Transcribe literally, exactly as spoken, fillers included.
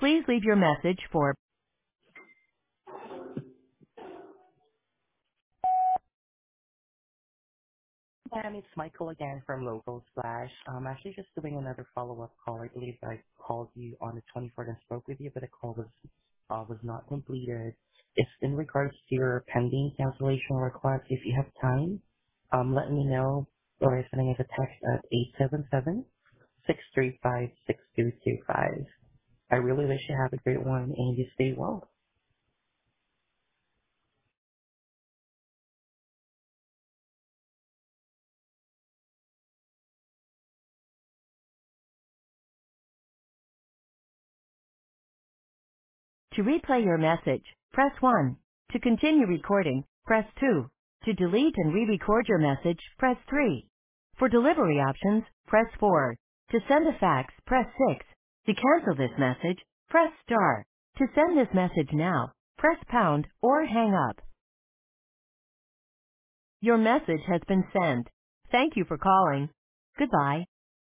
Please leave your message for And it's Michael again from Local Splash. I'm actually just doing another follow-up call. I believe I called you on the twenty-fourth and spoke with you, but the call was uh, was not completed. It's in regards to your pending cancellation request. If you have time, um, let me know or sending us a text at eight seven seven, six three five, six two two five. I really wish you have a great one and you stay well. to replay your message, press one. To continue recording, press two. To delete and re-record your message, press three. For delivery options, press four. To send a fax, press six. To cancel this message, press star. To send this message now, press pound or hang up. Your message has been sent. Thank you for calling. Goodbye.